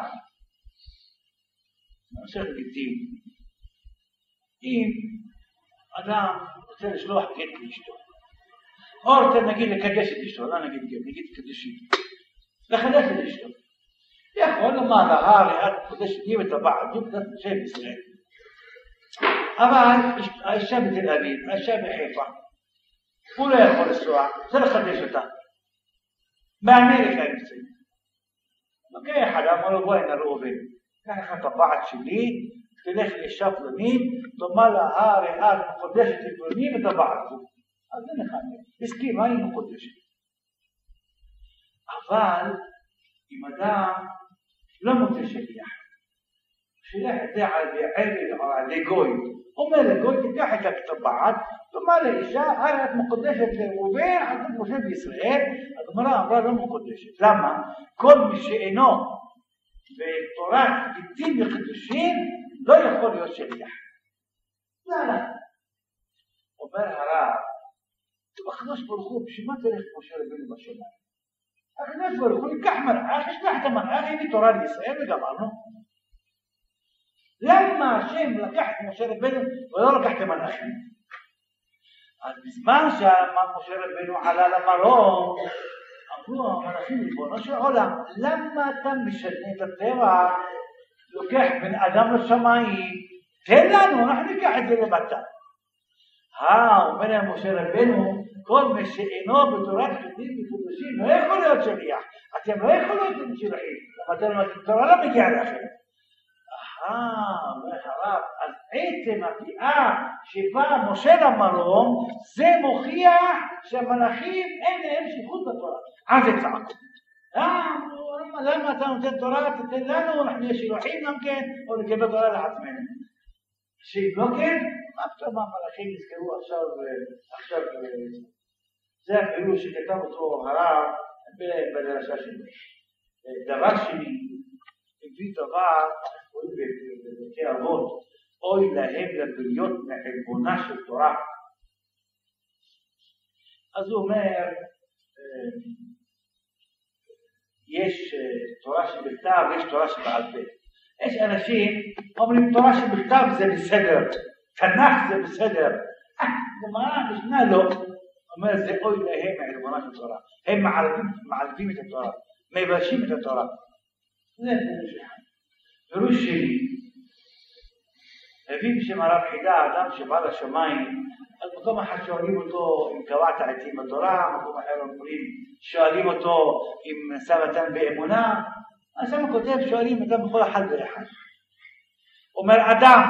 מסכת גיטין, אם אדם רוצה לשלוח גט לאשתו, או רוצה נגיד לקדש את אשתו, לא נגיד גט, נגיד קדשים, לחדש את אשתו. יכול לומר להר, את קודשת לי ואת הבעל, זו קצת שם ישראל. אבל האישה בתל אביב, האישה בחיפה, הוא לא יכול לנסוע, זה לחדש אותה. באמריקה הם נמצאים. לוקח אחד, אמר לו בואי נראו עובד. קח לך את הבעל שלי, תלך לאישה פלונית, תאמר לה, את מקודשת לפלוני ואת הבעל. אז זה נחמד, הסכים, היא מקודשת. אבל אם אדם לא מוצא שליח, שליח את זה על עבד או על גוי, אומר לגוי, תיקח את הבעל, תאמר לאישה, את מקודשת לראובן, את מקודשת בישראל, הגמרא אמרה לא מקודשת. למה? כל מי שאינו בתורת גיטין וקדושים לא יכול להיות שליח. למה? אומר הרב, הקדוש ברוך הוא, בשביל מה תלך משה רבנו בשמיים? הקדוש ברוך הוא ייקח מלאך, ישלח את המלאך, הביא תורה לישראל וגמרנו. למה השם לקח את משה רבנו ולא לקח את המלאכים? אז בזמן שמשה רבנו עלה למרום, אמרו המלאכים ריבונו של עולם, למה אתה משנה את הטבע, לוקח בן אדם לשמיים, תן לנו, אנחנו ניקח את זה לבטה. אומר להם משה רבנו, כל מי שאינו בתורת גיטין וקדושים לא יכול להיות שליח. אתם לא יכולים להיות שליחים, התורה לא מגיעה לכם. אומר הרב, אז עצם הביאה שבא משה למרום, זה מוכיח שהמלאכים אין להם שליחות בתורה. אז זה צעקו. למה אתה נותן תורה, תתן לנו, אנחנו נהיה שילוחים גם כן, או נקבל תורה לעצמנו. שאם לא כן, מה פתאום המלאכים נזכרו עכשיו, זה הפירוש שכתב אותו הרב בדרשה שלו. דבר שני, הביא דבר, קוראים בברכי אבות, אוי להם לבריות מעלבונה של תורה. אז הוא אומר, יש תורה שבכתב ויש תורה שבעל פה. יש אנשים אומרים תורה שבכתב זה בסדר, תנ"ך זה בסדר, גמרא משנה לא. אומר זה אוי להם מעלבונה של תורה. הם מעלבים את התורה, מבשים את התורה. זה פירוש אחד. פירוש שני, הביא בשם הרב חידה, האדם שבא לשמיים, אז מקום אחד שואלים אותו אם קבעת עצים בתורה, מקום אחר אומרים, שואלים אותו אם נשא באמונה, אז שם כותב, שואלים אדם בכל אחד ואחד. אומר אדם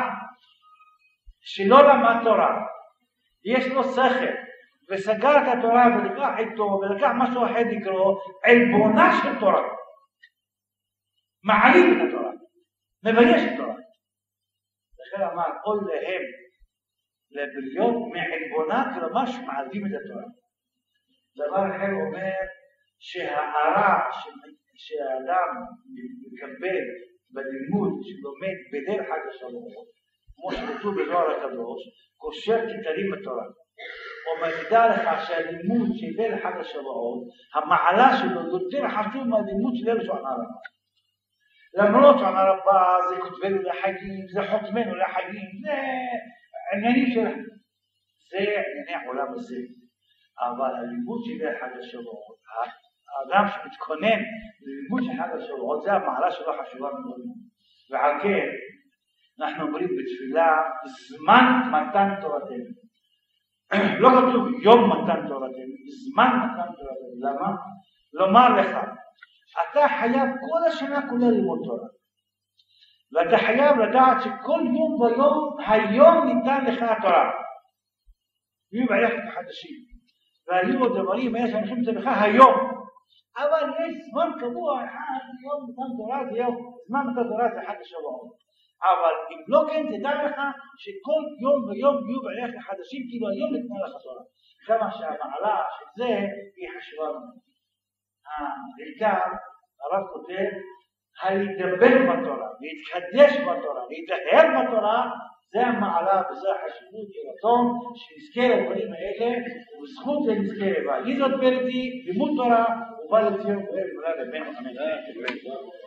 שלא למד תורה, יש לו שכל, וסגר את התורה ולקח איתו, ולקח משהו אחר לקרוא, עלבונה של תורה. מעליב את התורה, מבייש את התורה. לכן אמר, אוי להם, לבריאות מעלבונה, כלומר שמעליבים את התורה. דבר אחר אומר, שההערה שהאדם מקבל בלימוד שלומד בדרך חג השבועות, כמו שכתוב בזוהר הקדוש, קושר כתרים בתורה. ומדע לך שהלימוד של דרך חג השבועות, המעלה שלו יותר חשוב מהלימוד של דרך שוען הרבה. למרות שוען הרבה זה כותבנו לחגים, זה חותמנו לחגים, זה עניינים של... זה ענייני העולם הזה. אבל הלימוד של דרך חג השבועות, האדם שמתכונן ללימוד של חג השבועות, זה המעלה שלו חשובה מאוד. ועל כן, אנחנו אומרים בתפילה, זמן מתן תורתנו. לא כתוב יום מתן תורתנו, זמן מתן תורתנו. למה? לומר לך, אתה חייב כל השנה כולה ללמוד תורה. ואתה חייב לדעת שכל יום ויום, היום ניתן לך התורה. ויהיו בערך חדשים. והיו עוד דברים, יש אנשים את זה לך היום. אבל יש זמן קבוע, יום מתן תורה זה יום, זמן מתן תורה זה חג השבועות. אבל אם לא כן תדע לך שכל יום ויום יהיו בערך חדשים, כאילו היום ניתנה לך תורה. כמה שהמעלה של זה היא חשובה מאוד. בעיקר הרב כותב, הלהידבק בתורה, להתקדש בתורה, להתאהב בתורה, זה המעלה וזה החשיבות ירצון שנזכה לדברים האלה, ובזכות זה נזכה לבא. יזאת ברתי, לימוד תורה, ובא לציון ובא לבנו.